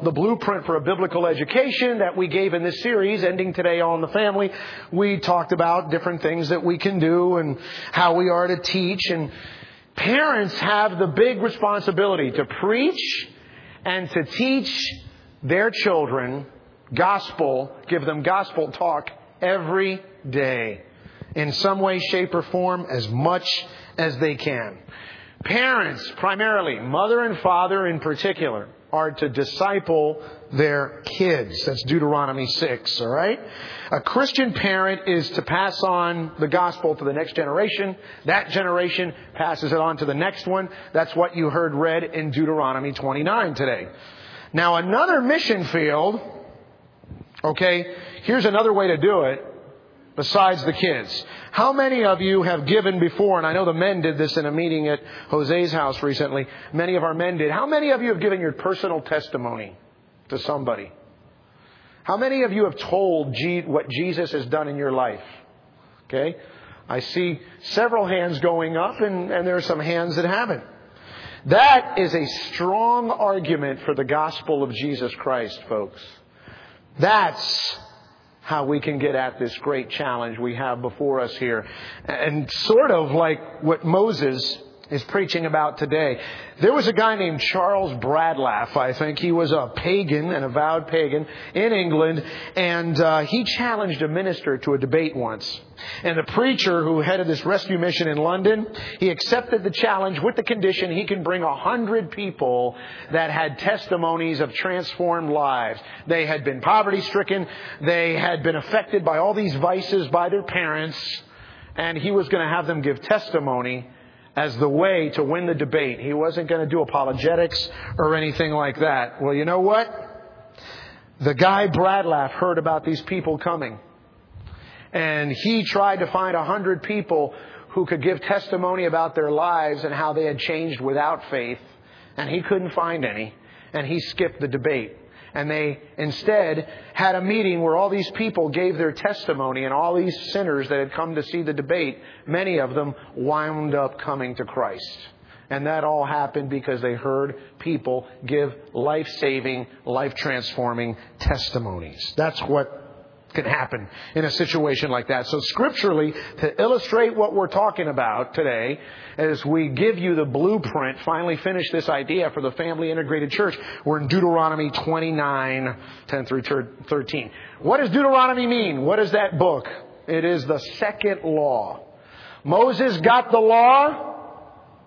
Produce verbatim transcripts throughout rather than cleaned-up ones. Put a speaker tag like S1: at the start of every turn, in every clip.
S1: the blueprint for a biblical education that we gave in this series, ending today on the family. We talked about different things that we can do and how we are to teach. And parents have the big responsibility to preach and to teach their children gospel, give them gospel talk every day in some way, shape, or form, as much as they can. Parents, primarily, mother and father in particular, are to disciple their kids. That's Deuteronomy six, all right? A Christian parent is to pass on the gospel to the next generation. That generation passes it on to the next one. That's what you heard read in Deuteronomy twenty-nine today. Now, another mission field, okay, here's another way to do it besides the kids. How many of you have given before, and I know the men did this in a meeting at Jose's house recently. Many of our men did. How many of you have given your personal testimony to somebody? How many of you have told G- what Jesus has done in your life? Okay. I see several hands going up, and, and there are some hands that haven't. That is a strong argument for the gospel of Jesus Christ, folks. That's how we can get at this great challenge we have before us here. And sort of like what Moses is preaching about today. There was a guy named Charles Bradlaugh, I think. He was a pagan, an avowed pagan in England. And uh, he challenged a minister to a debate once. And the preacher who headed this rescue mission in London, he accepted the challenge with the condition he can bring a hundred people that had testimonies of transformed lives. They had been poverty-stricken. They had been affected by all these vices by their parents. And he was going to have them give testimony as the way to win the debate. He wasn't going to do apologetics or anything like that. Well, you know what? The guy Bradlaugh heard about these people coming. And he tried to find a hundred people who could give testimony about their lives and how they had changed without faith. And he couldn't find any. And he skipped the debate. And they instead had a meeting where all these people gave their testimony, and all these sinners that had come to see the debate, many of them wound up coming to Christ. And that all happened because they heard people give life-saving, life-transforming testimonies. That's what can happen in a situation like that. So scripturally, to illustrate what we're talking about today, as we give you the blueprint, finally finish this idea for the family integrated church, we're in Deuteronomy twenty-nine, ten through thirteen. What does Deuteronomy mean? What is that book? It is the second law. Moses got the law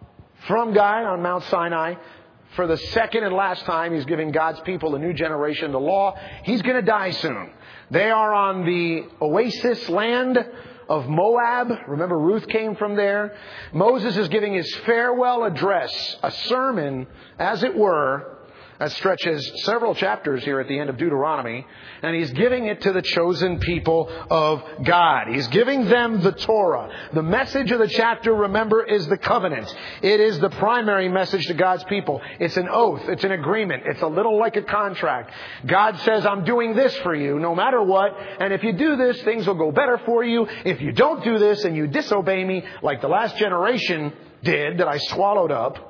S1: from God on Mount Sinai. For the second and last time, he's giving God's people, a new generation, the law. He's going to die soon. They are on the oasis land of Moab. Remember, Ruth came from there. Moses is giving his farewell address, a sermon, as it were, that stretches several chapters here at the end of Deuteronomy. And he's giving it to the chosen people of God. He's giving them the Torah. The message of the chapter, remember, is the covenant. It is the primary message to God's people. It's an oath. It's an agreement. It's a little like a contract. God says, I'm doing this for you no matter what. And if you do this, things will go better for you. If you don't do this and you disobey me, like the last generation did that I swallowed up,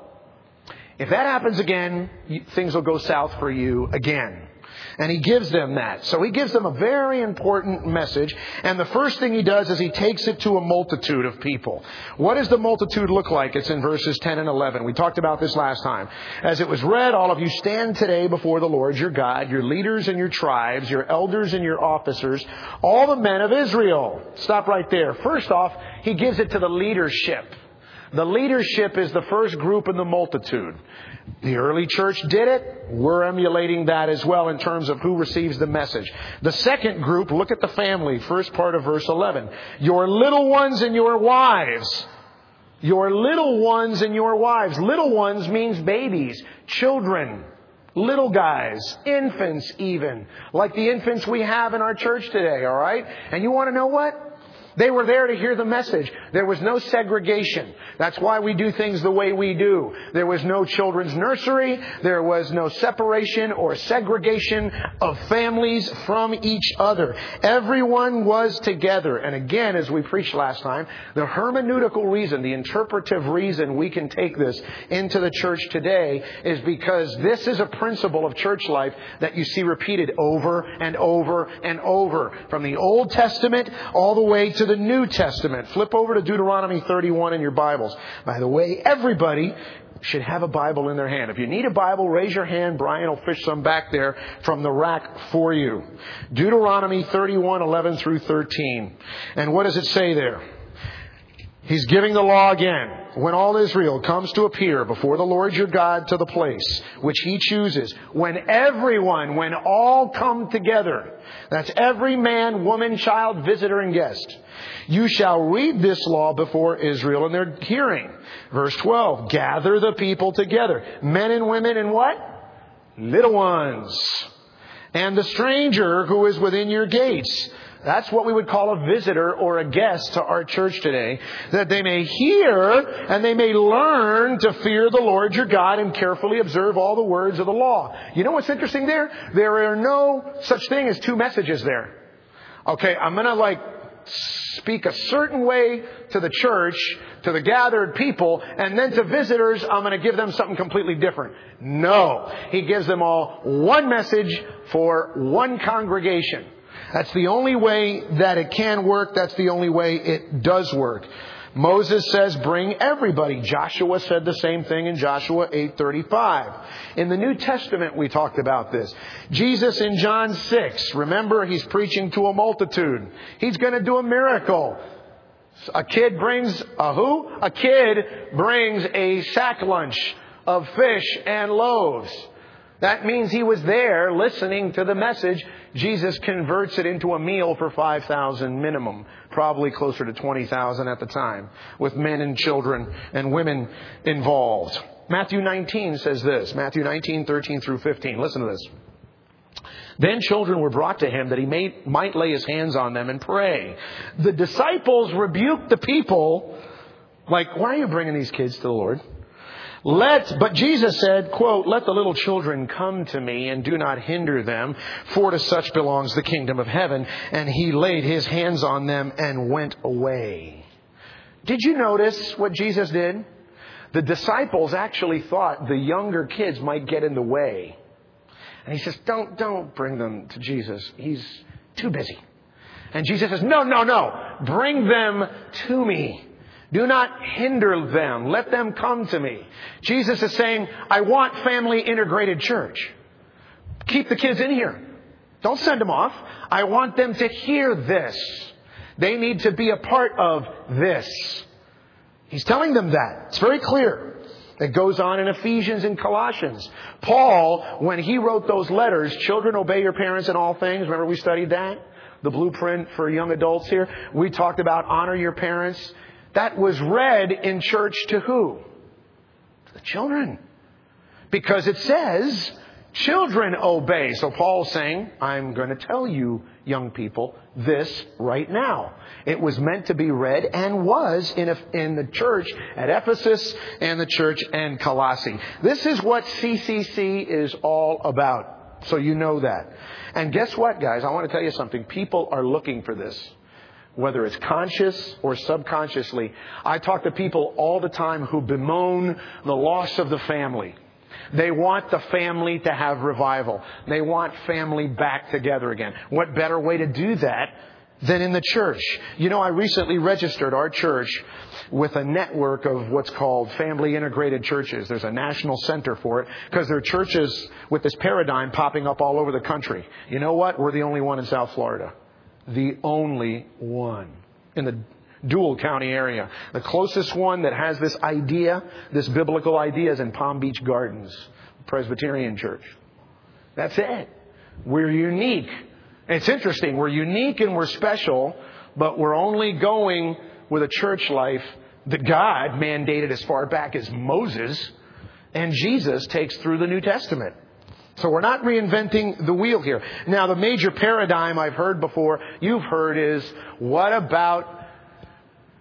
S1: if that happens again, things will go south for you again. And he gives them that. So he gives them a very important message. And the first thing he does is he takes it to a multitude of people. What does the multitude look like? It's in verses ten and eleven. We talked about this last time. As it was read, all of you stand today before the Lord your God, your leaders and your tribes, your elders and your officers, all the men of Israel. Stop right there. First off, he gives it to the leadership. The leadership is the first group in the multitude. The early church did it. We're emulating that as well in terms of who receives the message. The second group, look at the family, first part of verse eleven. Your little ones and your wives. Your little ones and your wives. Little ones means babies, children, little guys, infants even. Like the infants we have in our church today, all right? And you want to know what? They were there to hear the message. There was no segregation. That's why we do things the way we do. There was no children's nursery. There was no separation or segregation of families from each other. Everyone was together. And again, as we preached last time, the hermeneutical reason, the interpretive reason we can take this into the church today is because this is a principle of church life that you see repeated over and over and over. From the Old Testament all the way to the New Testament. Flip over to Deuteronomy thirty-one in your Bibles. By the way, everybody should have a Bible in their hand. If you need a Bible, raise your hand. Brian will fish some back there from the rack for you. Deuteronomy thirty-one, eleven through thirteen. And what does it say there? He's giving the law again. When all Israel comes to appear before the Lord your God to the place which He chooses, when everyone, when all come together, that's every man, woman, child, visitor, and guest, you shall read this law before Israel in their hearing. Verse twelve, gather the people together, men and women and what? Little ones. And the stranger who is within your gates. That's what we would call a visitor or a guest to our church today. That they may hear and they may learn to fear the Lord your God and carefully observe all the words of the law. You know what's interesting there? There are no such thing as two messages there. Okay, I'm going to like speak a certain way to the church, to the gathered people, and then to visitors, I'm going to give them something completely different. No. He gives them all one message for one congregation. That's the only way that it can work. That's the only way it does work. Moses says, bring everybody. Joshua said the same thing in Joshua eight thirty-five. In the New Testament, we talked about this. Jesus in John six, remember, He's preaching to a multitude. He's going to do a miracle. A kid brings a who? A kid brings a sack lunch of fish and loaves. That means he was there listening to the message. Jesus converts it into a meal for five thousand minimum. Probably closer to twenty thousand at the time. With men and children and women involved. Matthew nineteen says this. Matthew nineteen, thirteen through fifteen. Listen to this. Then children were brought to Him that He may, might lay His hands on them and pray. The disciples rebuked the people. Like, why are you bringing these kids to the Lord? Let, but Jesus said, quote, let the little children come to me and do not hinder them, for to such belongs the kingdom of heaven. And He laid His hands on them and went away. Did you notice what Jesus did? The disciples actually thought the younger kids might get in the way. And He says, don't, don't bring them to Jesus. He's too busy. And Jesus says, no, no, no. Bring them to me. Do not hinder them. Let them come to me. Jesus is saying, I want family integrated church. Keep the kids in here. Don't send them off. I want them to hear this. They need to be a part of this. He's telling them that. It's very clear. It goes on in Ephesians and Colossians. Paul, when he wrote those letters, children, obey your parents in all things. Remember we studied that? The blueprint for young adults here. We talked about honor your parents. That was read in church to who? To the children. Because it says, children obey. So Paul's saying, I'm going to tell you, young people, this right now. It was meant to be read and was in, a, in the church at Ephesus and the church in Colossae. This is what C C C is all about. So you know that. And guess what, guys? I want to tell you something. People are looking for this. Whether it's conscious or subconsciously. I talk to people all the time who bemoan the loss of the family. They want the family to have revival. They want family back together again. What better way to do that than in the church? You know, I recently registered our church with a network of what's called family integrated churches. There's a national center for it because there are churches with this paradigm popping up all over the country. You know what? We're the only one in South Florida. The only one in the Dual County area. The closest one that has this idea, this biblical idea, is in Palm Beach Gardens, Presbyterian Church. That's it. We're unique. It's interesting. We're unique and we're special, but we're only going with a church life that God mandated as far back as Moses and Jesus takes through the New Testament. So we're not reinventing the wheel here. Now, the major paradigm I've heard before, you've heard, is what about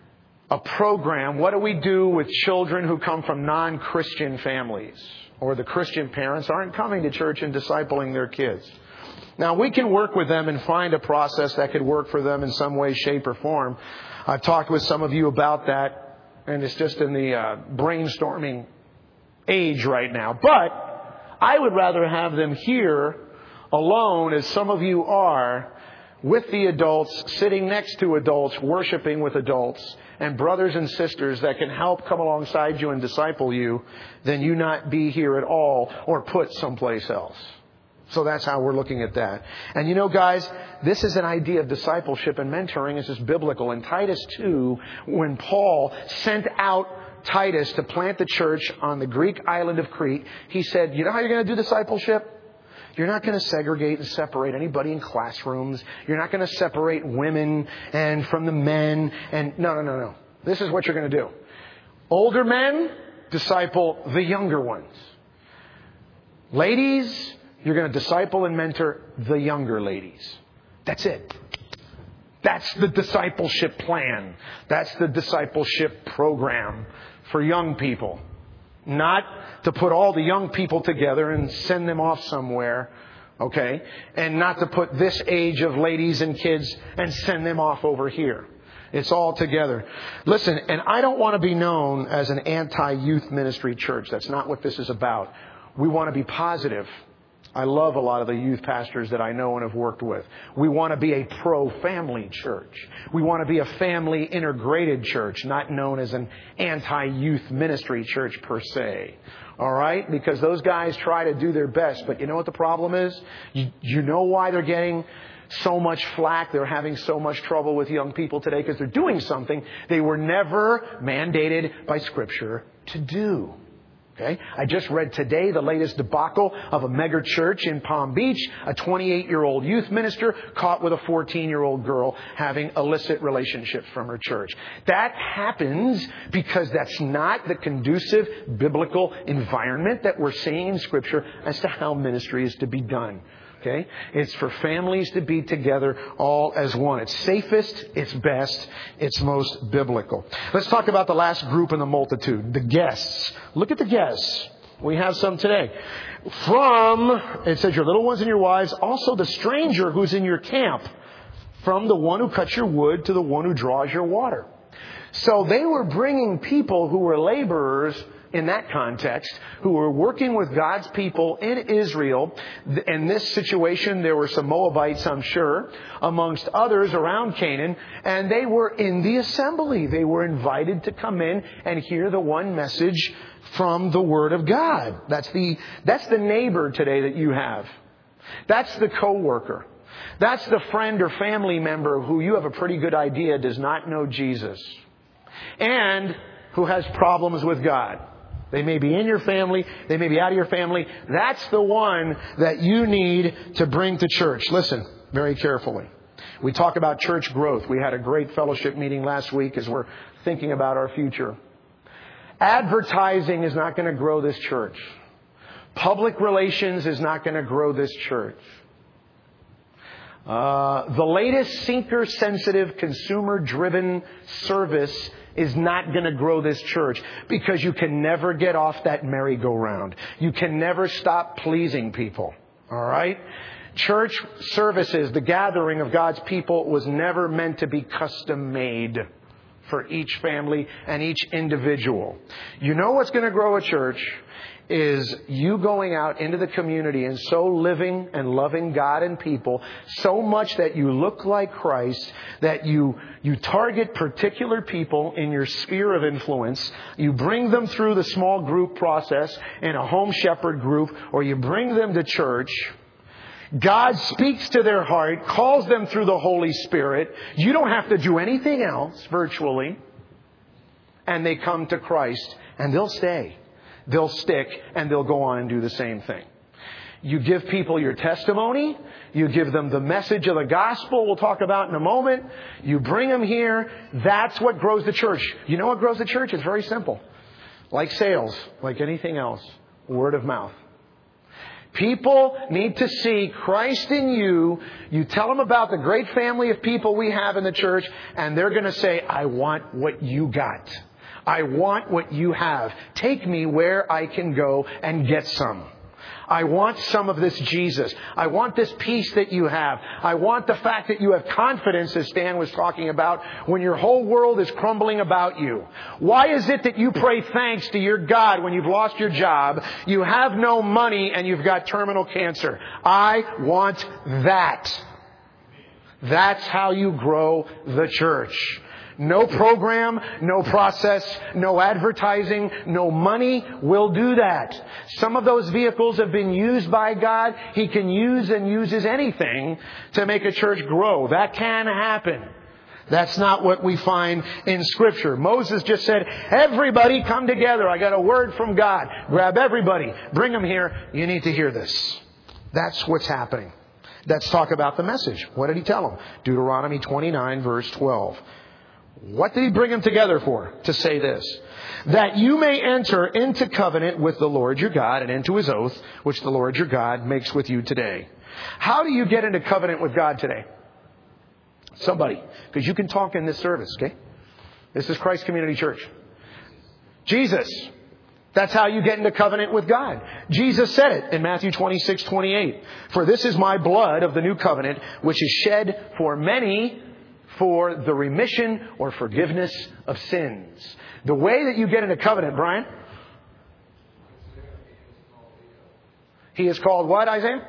S1: a program. What do we do with children who come from non-Christian families, or the Christian parents aren't coming to church and discipling their kids? Now, we can work with them and find a process that could work for them in some way, shape, or form. I've talked with some of you about that, and it's just in the uh, brainstorming age right now. But I would rather have them here alone, as some of you are, with the adults, sitting next to adults, worshiping with adults, and brothers and sisters that can help come alongside you and disciple you, than you not be here at all or put someplace else. So that's how we're looking at that. And you know, guys, this is an idea of discipleship and mentoring. This is biblical. In Titus two, when Paul sent out Titus to plant the church on the Greek island of Crete, he said, you know how you're going to do discipleship? You're not going to segregate and separate anybody in classrooms. You're not going to separate women and from the men. And no, no, no, no. This is what you're going to do. Older men disciple the younger ones. Ladies, you're going to disciple and mentor the younger ladies. That's it. That's the discipleship plan. That's the discipleship program for young people. Not to put all the young people together and send them off somewhere, okay? And not to put this age of ladies and kids and send them off over here. It's all together. Listen, and I don't want to be known as an anti-youth ministry church. That's not what this is about. We want to be positive. I love a lot of the youth pastors that I know and have worked with. We want to be a pro-family church. We want to be a family integrated church, not known as an anti-youth ministry church per se. All right? Because those guys try to do their best. But you know what the problem is? You, you know why they're getting so much flack? They're having so much trouble with young people today because they're doing something they were never mandated by Scripture to do. Okay. I just read today the latest debacle of a mega church in Palm Beach. A twenty-eight-year-old youth minister caught with a fourteen-year-old girl having illicit relationships from her church. That happens because that's not the conducive biblical environment that we're seeing in Scripture as to how ministry is to be done. Okay? It's for families to be together all as one. It's safest, it's best, it's most biblical. Let's talk about the last group in the multitude, the guests. Look at the guests. We have some today. From, it says, your little ones and your wives, also the stranger who's in your camp, from the one who cuts your wood to the one who draws your water. So they were bringing people who were laborers in that context, who were working with God's people in Israel. In this situation, there were some Moabites, I'm sure, amongst others around Canaan, and they were in the assembly. They were invited to come in and hear the one message from the Word of God. That's the, that's the neighbor today that you have. That's the coworker. That's the friend or family member who you have a pretty good idea does not know Jesus and who has problems with God. They may be in your family. They may be out of your family. That's the one that you need to bring to church. Listen very carefully. We talk about church growth. We had a great fellowship meeting last week as we're thinking about our future. Advertising is not going to grow this church. Public relations is not going to grow this church. Uh, the latest seeker-sensitive, consumer-driven service is not going to grow this church because you can never get off that merry-go-round. You can never stop pleasing people. All right? Church services, the gathering of God's people, was never meant to be custom-made for each family and each individual. You know what's going to grow a church is you going out into the community and so living and loving God and people so much that you look like Christ, that you you target particular people in your sphere of influence. You bring them through the small group process in a home shepherd group, or you bring them to church. God speaks to their heart, calls them through the Holy Spirit. You don't have to do anything else virtually. And they come to Christ and they'll stay. They'll stick and they'll go on and do the same thing. You give people your testimony. You give them the message of the gospel we'll talk about in a moment. You bring them here. That's what grows the church. You know what grows the church? It's very simple. Like sales, like anything else. Word of mouth. People need to see Christ in you. You tell them about the great family of people we have in the church, and they're going to say, I want what you got. I want what you have. Take me where I can go and get some. I want some of this Jesus. I want this peace that you have. I want the fact that you have confidence, as Stan was talking about, when your whole world is crumbling about you. Why is it that you pray thanks to your God when you've lost your job, you have no money, and you've got terminal cancer? I want that. That's how you grow the church. No program, no process, no advertising, no money will do that. Some of those vehicles have been used by God. He can use and uses anything to make a church grow. That can happen. That's not what we find in Scripture. Moses just said, everybody come together. I got a word from God. Grab everybody. Bring them here. You need to hear this. That's what's happening. Let's talk about the message. What did he tell them? Deuteronomy twenty-nine, verse twelve. What did he bring them together for? To say this, that you may enter into covenant with the Lord your God and into His oath, which the Lord your God makes with you today. How do you get into covenant with God today? Somebody. Because you can talk in this service, okay? This is Christ Community Church. Jesus. That's how you get into covenant with God. Jesus said it in Matthew twenty-six, twenty-eight. For this is my blood of the new covenant, which is shed for many for the remission or forgiveness of sins. The way that you get into covenant, Brian? He is called what, Isaiah?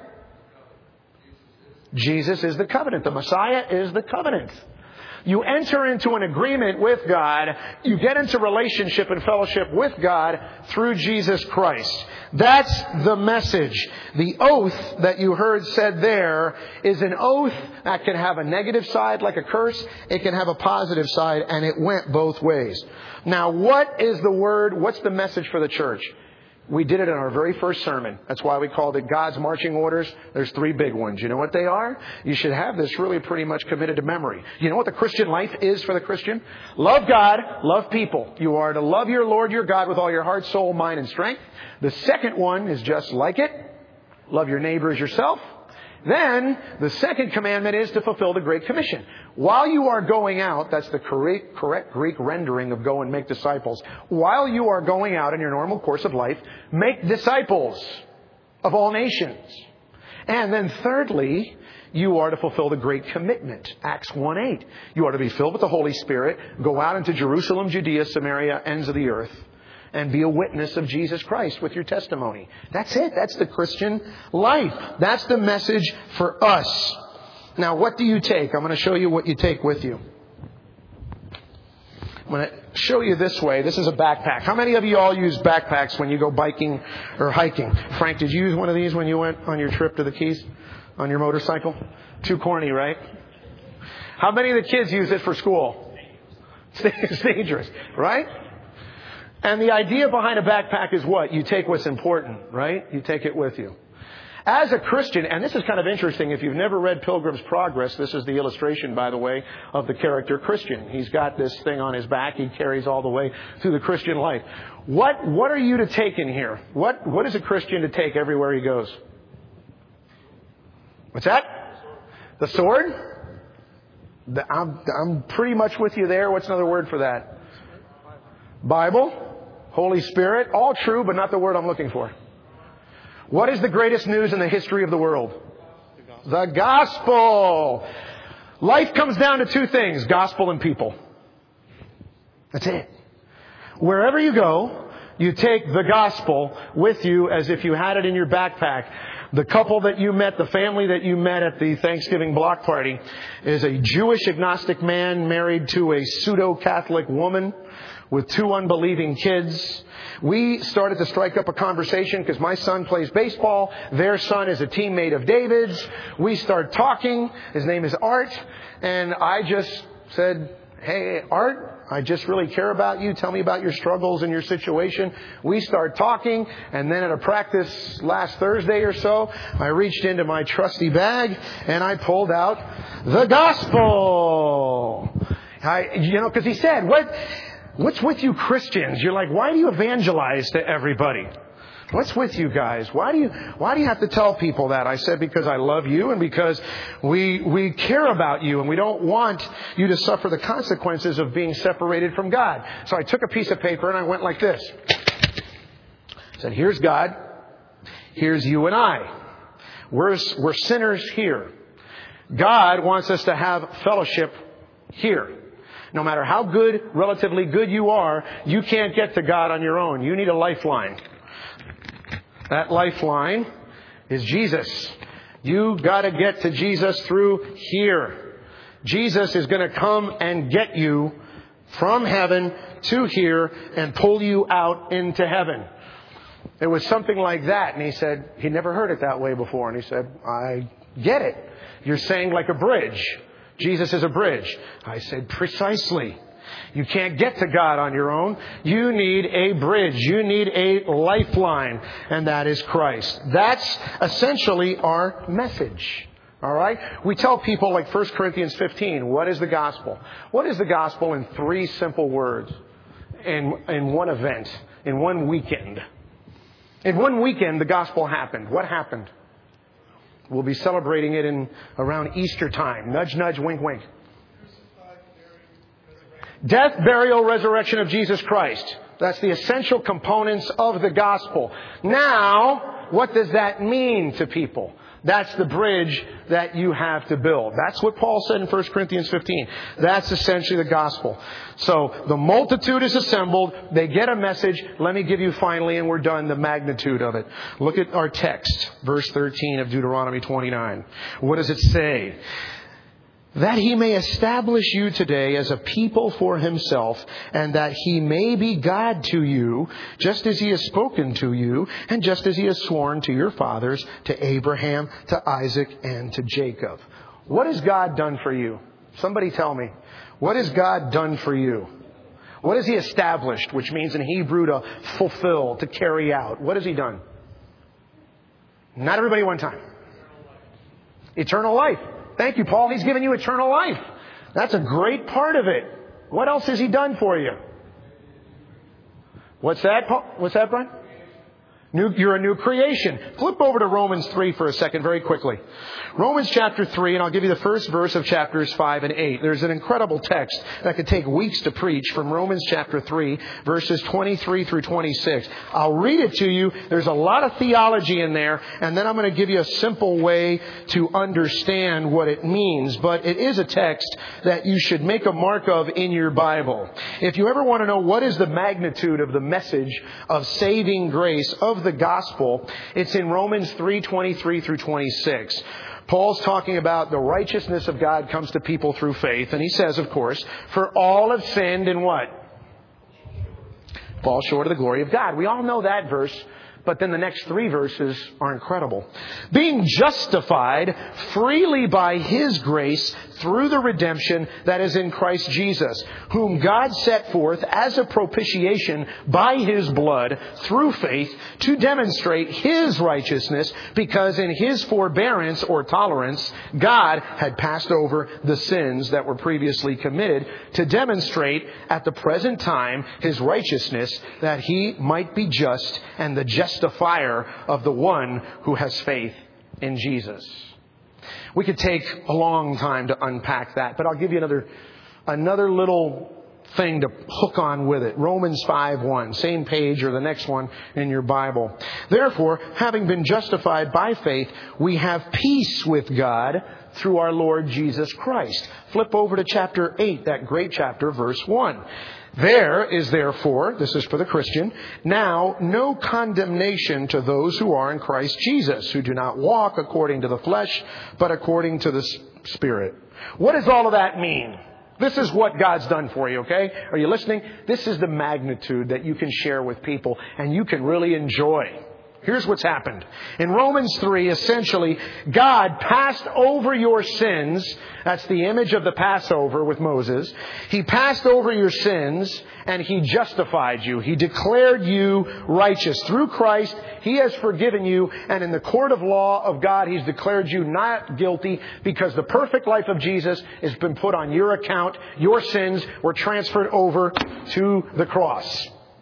S1: Jesus is the covenant. The Messiah is the covenant. You enter into an agreement with God. You get into relationship and fellowship with God through Jesus Christ. That's the message. The oath that you heard said there is an oath that can have a negative side like a curse. It can have a positive side, and it went both ways. Now, what is the word? What's the message for the church? We did it in our very first sermon. That's why we called it God's Marching Orders. There's three big ones. You know what they are? You should have this really pretty much committed to memory. You know what the Christian life is for the Christian? Love God, love people. You are to love your Lord your God with all your heart, soul, mind, and strength. The second one is just like it. Love your neighbor as yourself. Then, the second commandment is to fulfill the Great Commission. While you are going out, that's the correct, correct Greek rendering of go and make disciples. While you are going out in your normal course of life, make disciples of all nations. And then thirdly, you are to fulfill the Great Commitment. Acts one eight. You are to be filled with the Holy Spirit, go out into Jerusalem, Judea, Samaria, ends of the earth, and be a witness of Jesus Christ with your testimony. That's it. That's the Christian life. That's the message for us. Now, what do you take? I'm going to show you what you take with you. I'm going to show you this way. This is a backpack. How many of you all use backpacks when you go biking or hiking? Frank, did you use one of these when you went on your trip to the Keys on your motorcycle? Too corny, right? How many of the kids use it for school? It's dangerous, right? And the idea behind a backpack is what? You take what's important, right? You take it with you. As a Christian, and this is kind of interesting, if you've never read Pilgrim's Progress, this is the illustration, by the way, of the character Christian. He's got this thing on his back he carries all the way through the Christian life. What what are you to take in here? What What is a Christian to take everywhere he goes? What's that? The sword? The, I'm, I'm pretty much with you there. What's another word for that? Bible? Holy Spirit? All true, but not the word I'm looking for. What is the greatest news in the history of the world? The gospel. Life comes down to two things, gospel and people. That's it. Wherever you go, you take the gospel with you as if you had it in your backpack. The couple that you met, the family that you met at the Thanksgiving block party is a Jewish agnostic man married to a pseudo-Catholic woman with two unbelieving kids. We started to strike up a conversation because my son plays baseball. Their son is a teammate of David's. We start talking. His name is Art. And I just said, hey, Art, I just really care about you. Tell me about your struggles and your situation. We start talking. And then at a practice last Thursday or so, I reached into my trusty bag and I pulled out the gospel. I, you know, because he said, what... What's with you Christians? You're like, why do you evangelize to everybody? What's with you guys? Why do you, why do you have to tell people that? I said, because I love you and because we, we care about you and we don't want you to suffer the consequences of being separated from God. So I took a piece of paper and I went like this. I said, here's God. Here's you and I. We're, we're sinners here. God wants us to have fellowship here. No matter how good, relatively good you are, you can't get to God on your own. You need a lifeline. That lifeline is Jesus. You got to get to Jesus through here. Jesus is going to come and get you from heaven to here and pull you out into heaven. It was something like that. And he said, he never heard it that way before. And he said, I get it. You're saying like a bridge. Jesus is a bridge. I said, precisely. You can't get to God on your own. You need a bridge. You need a lifeline. And that is Christ. That's essentially our message. All right? We tell people like First Corinthians fifteen, what is the gospel? What is the gospel in three simple words? In, in one event. In one weekend. In one weekend, the gospel happened. What happened? We'll be celebrating it in around Easter time. Nudge, nudge, wink, wink. Death, burial, resurrection of Jesus Christ. That's the essential components of the gospel. Now, what does that mean to people? That's the bridge that you have to build. That's what Paul said in First Corinthians fifteen. That's essentially the gospel. So the multitude is assembled. They get a message. Let me give you finally, and we're done, the magnitude of it. Look at our text, verse thirteen of Deuteronomy twenty-nine. What does it say? That he may establish you today as a people for himself, and that he may be God to you, just as he has spoken to you, and just as he has sworn to your fathers, to Abraham, to Isaac, and to Jacob. What has God done for you? Somebody tell me. What has God done for you? What has he established, which means in Hebrew to fulfill, to carry out? What has he done? Not everybody one time. Eternal life. Thank you, Paul. He's given you eternal life. That's a great part of it. What else has he done for you? What's that, Paul? What's that, Brian? New, you're a new creation. Flip over to Romans three for a second very quickly. Romans chapter three, and I'll give you the first verse of chapters five and eight. There's an incredible text that could take weeks to preach from Romans chapter three, verses twenty-three through twenty-six. I'll read it to you. There's a lot of theology in there, and then I'm going to give you a simple way to understand what it means. But it is a text that you should make a mark of in your Bible. If you ever want to know what is the magnitude of the message of saving grace, of the gospel, it's in Romans three, twenty-three through twenty-six. Paul's talking about the righteousness of God comes to people through faith. And he says, of course, for all have sinned and what? Fall short of the glory of God. We all know that verse. But then the next three verses are incredible. Being justified freely by His grace through the redemption that is in Christ Jesus, whom God set forth as a propitiation by His blood through faith to demonstrate His righteousness, because in His forbearance or tolerance, God had passed over the sins that were previously committed to demonstrate at the present time His righteousness, that He might be just and the justifier of the one who has faith in Jesus. We could take a long time to unpack that, but I'll give you another another little thing to hook on with it. Romans five one, same page or the next one in your Bible. Therefore, having been justified by faith, we have peace with God through our Lord Jesus Christ. Flip over to chapter eight, that great chapter, verse one. There is therefore, this is for the Christian, now no condemnation to those who are in Christ Jesus, who do not walk according to the flesh, but according to the Spirit. What does all of that mean? This is what God's done for you, okay? Are you listening? This is the magnitude that you can share with people and you can really enjoy. Here's what's happened. In Romans three, essentially, God passed over your sins. That's the image of the Passover with Moses. He passed over your sins and He justified you. He declared you righteous. Through Christ, He has forgiven you. And in the court of law of God, He's declared you not guilty, because the perfect life of Jesus has been put on your account. Your sins were transferred over to the cross.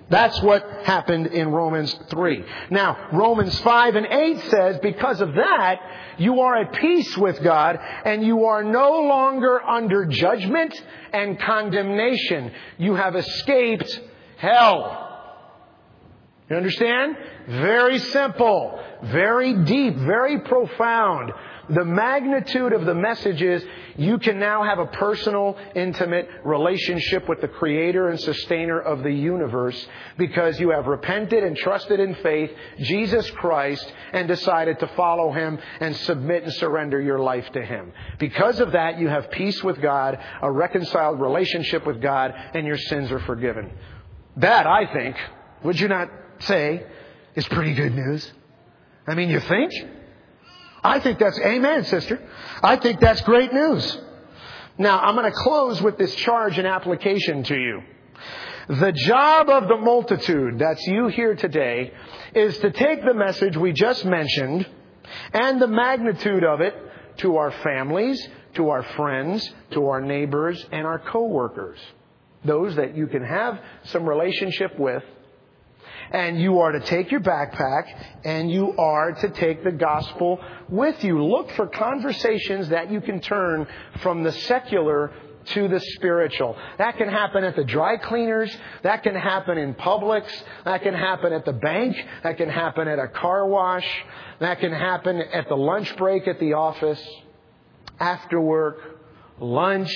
S1: That's what happened in Romans three. Now, Romans five and eight says, because of that, you are at peace with God, and you are no longer under judgment and condemnation. You have escaped hell. You understand? Very simple, very deep, very profound. The magnitude of the message is you can now have a personal, intimate relationship with the Creator and Sustainer of the universe because you have repented and trusted in faith, Jesus Christ, and decided to follow Him and submit and surrender your life to Him. Because of that, you have peace with God, a reconciled relationship with God, and your sins are forgiven. That, I think, would you not say, is pretty good news? I mean, you think? I think that's, amen, sister. I think that's great news. Now, I'm going to close with this charge and application to you. The job of the multitude, that's you here today, is to take the message we just mentioned and the magnitude of it to our families, to our friends, to our neighbors, and our co-workers. Those that you can have some relationship with. And you are to take your backpack and you are to take the gospel with you. Look for conversations that you can turn from the secular to the spiritual. That can happen at the dry cleaners. That can happen in Publix. That can happen at the bank. That can happen at a car wash. That can happen at the lunch break at the office, after work, lunch,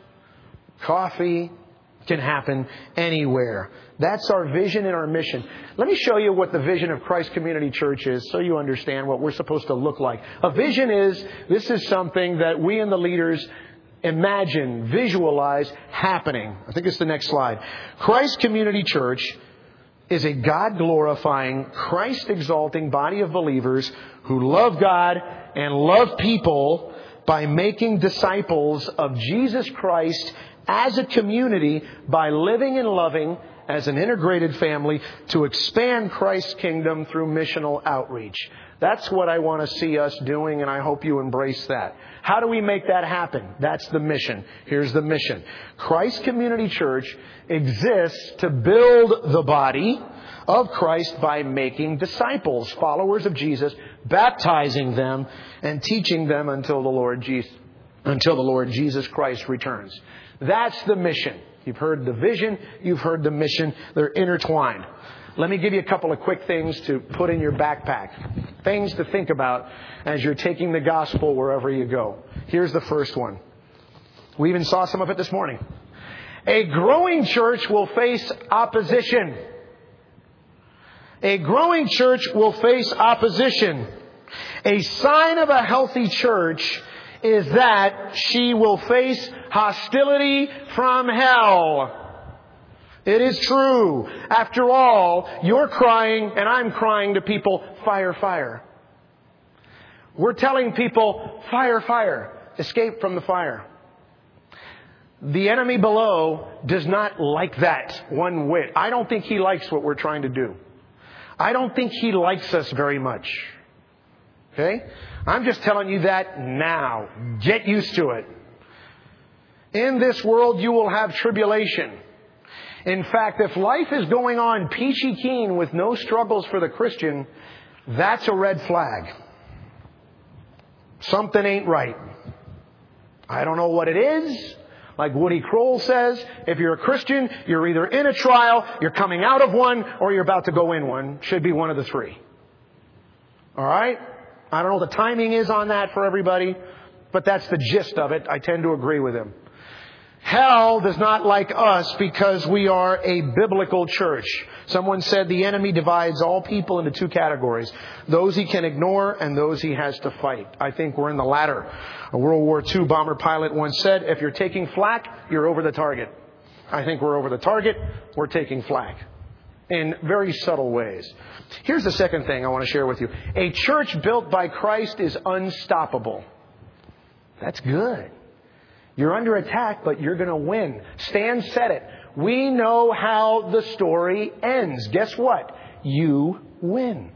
S1: coffee. Can happen anywhere. That's our vision and our mission. Let me show you what the vision of Christ Community Church is so you understand what we're supposed to look like. A vision is, this is something that we and the leaders imagine, visualize happening. I think it's the next slide. Christ Community Church is a God-glorifying, Christ-exalting body of believers who love God and love people by making disciples of Jesus Christ as a community by living and loving as an integrated family to expand Christ's kingdom through missional outreach. That's what I want to see us doing, and I hope you embrace that. How do we make that happen? That's the mission. Here's the mission. Christ Community Church exists to build the body of Christ by making disciples, followers of Jesus, baptizing them, and teaching them until the Lord Jesus, until the Lord Jesus Christ returns. That's the mission. You've heard the vision. You've heard the mission. They're intertwined. Let me give you a couple of quick things to put in your backpack. Things to think about as you're taking the gospel wherever you go. Here's the first one. We even saw some of it this morning. A growing church will face opposition. A growing church will face opposition. A sign of a healthy church is that she will face hostility from hell. It is true. After all, you're crying and I'm crying to people, fire, fire. We're telling people, fire, fire. Escape from the fire. The enemy below does not like that one whit. I don't think he likes what we're trying to do. I don't think he likes us very much. Okay? I'm just telling you that now. Get used to it. In this world, you will have tribulation. In fact, if life is going on peachy keen with no struggles for the Christian, that's a red flag. Something ain't right. I don't know what it is. Like Woody Kroll says, if you're a Christian, you're either in a trial, you're coming out of one, or you're about to go in one. Should be one of the three. All right? I don't know what the timing is on that for everybody, but that's the gist of it. I tend to agree with him. Hell does not like us because we are a biblical church. Someone said the enemy divides all people into two categories. Those he can ignore and those he has to fight. I think we're in the latter. A World War Two bomber pilot once said, if you're taking flak, you're over the target. I think we're over the target. We're taking flak. In very subtle ways. Here's the second thing I want to share with you. A church built by Christ is unstoppable. That's good. You're under attack, but you're going to win. Stan said it. We know how the story ends. Guess what? You win.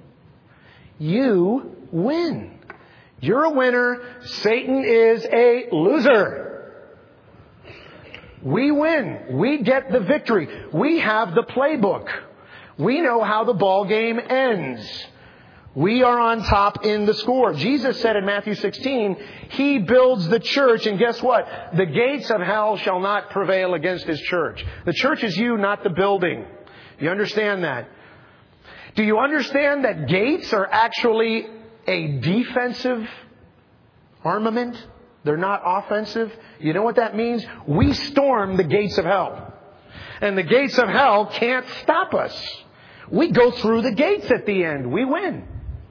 S1: You win. You're a winner. Satan is a loser. We win. We get the victory. We have the playbook. We know how the ball game ends. We are on top in the score. Jesus said in Matthew sixteen, He builds the church, and guess what? The gates of hell shall not prevail against His church. The church is you, not the building. You understand that? Do you understand that gates are actually a defensive armament? They're not offensive. You know what that means? We storm the gates of hell. And the gates of hell can't stop us. We go through the gates at the end. We win.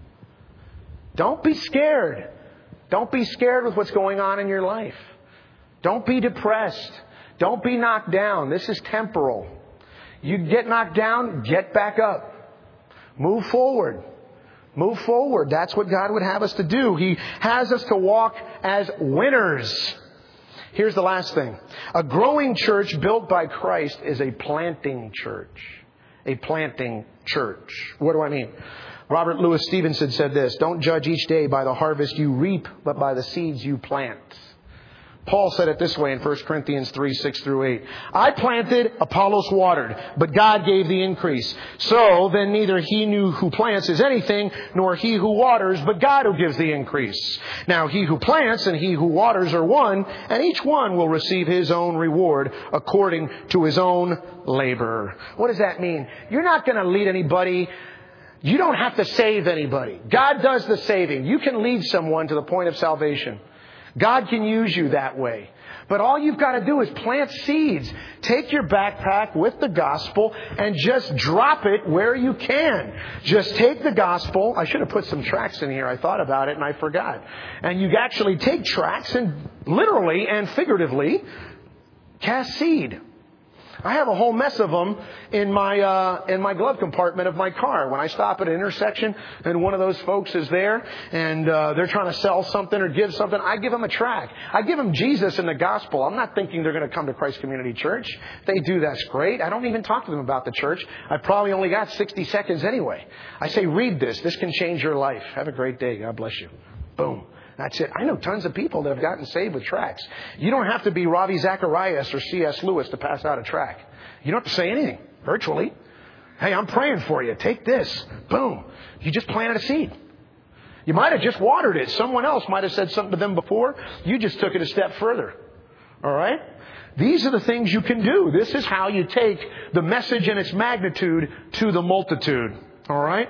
S1: Don't be scared. Don't be scared with what's going on in your life. Don't be depressed. Don't be knocked down. This is temporal. You get knocked down, get back up. Move forward. Move forward. That's what God would have us to do. He has us to walk as winners. Here's the last thing. A growing church built by Christ is a planting church. A planting church. What do I mean? Robert Louis Stevenson said this: don't judge each day by the harvest you reap, but by the seeds you plant. Paul said it this way in First Corinthians three, six through eight. I planted, Apollos watered, but God gave the increase. So then neither he who plants is anything, nor he who waters, but God who gives the increase. Now he who plants and he who waters are one, and each one will receive his own reward according to his own labor. What does that mean? You're not going to lead anybody. You don't have to save anybody. God does the saving. You can lead someone to the point of salvation. God can use you that way. But all you've got to do is plant seeds. Take your backpack with the gospel and just drop it where you can. Just take the gospel. I should have put some tracts in here. I thought about it and I forgot. And you actually take tracts and literally and figuratively cast seed. I have a whole mess of them in my uh, in my glove compartment of my car. When I stop at an intersection and one of those folks is there and uh, they're trying to sell something or give something, I give them a tract. I give them Jesus and the gospel. I'm not thinking they're going to come to Christ Community Church. If they do, that's great. I don't even talk to them about the church. I probably only got sixty seconds anyway. I say, read this. This can change your life. Have a great day. God bless you. Boom. That's it. I know tons of people that have gotten saved with tracts. You don't have to be Ravi Zacharias or C S Lewis to pass out a tract. You don't have to say anything, virtually. Hey, I'm praying for you. Take this. Boom. You just planted a seed. You might have just watered it. Someone else might have said something to them before. You just took it a step further. All right? These are the things you can do. This is how you take the message and its magnitude to the multitude. All right?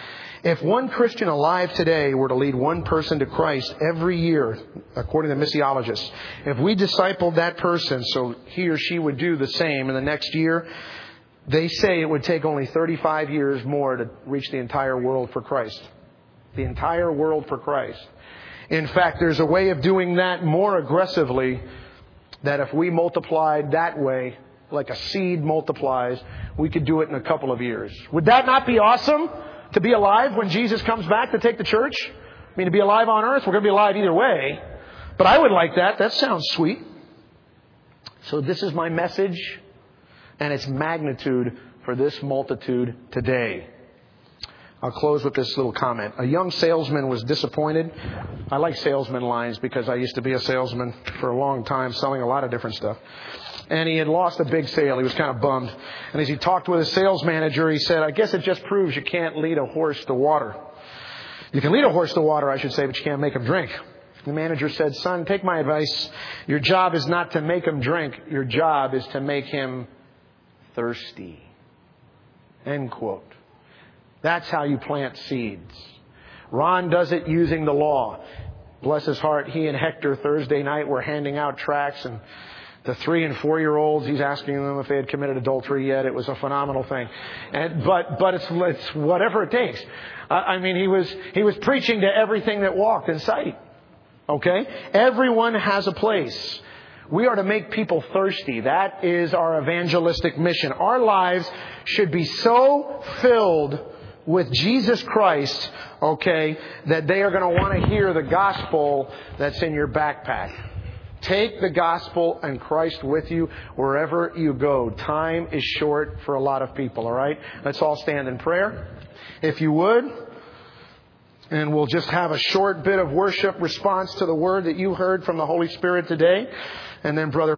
S1: If one Christian alive today were to lead one person to Christ every year, according to missiologists, if we discipled that person so he or she would do the same in the next year, they say it would take only thirty-five years more to reach the entire world for Christ. The entire world for Christ. In fact, there's a way of doing that more aggressively, that if we multiplied that way, like a seed multiplies, we could do it in a couple of years. Would that not be awesome? To be alive when Jesus comes back to take the church? I mean, to be alive on earth, we're going to be alive either way. But I would like that. That sounds sweet. So this is my message and its magnitude for this multitude today. I'll close with this little comment. A young salesman was disappointed. I like salesman lines because I used to be a salesman for a long time, selling a lot of different stuff. And he had lost a big sale. He was kind of bummed. And as he talked with his sales manager, he said, I guess it just proves you can't lead a horse to water. You can lead a horse to water, I should say, but you can't make him drink. The manager said, son, take my advice. Your job is not to make him drink. Your job is to make him thirsty. End quote. That's how you plant seeds. Ron does it using the law. Bless his heart, he and Hector Thursday night were handing out tracts, and the three and four year olds, he's asking them if they had committed adultery yet. It was a phenomenal thing. And, but, but it's, it's whatever it takes. Uh, I mean, he was, he was preaching to everything that walked in sight. Okay? Everyone has a place. We are to make people thirsty. That is our evangelistic mission. Our lives should be so filled with Jesus Christ, okay, that they are going to want to hear the gospel that's in your backpack. Take the gospel and Christ with you wherever you go. Time is short for a lot of people, all right? Let's all stand in prayer, if you would. And we'll just have a short bit of worship response to the word that you heard from the Holy Spirit today. And then, Brother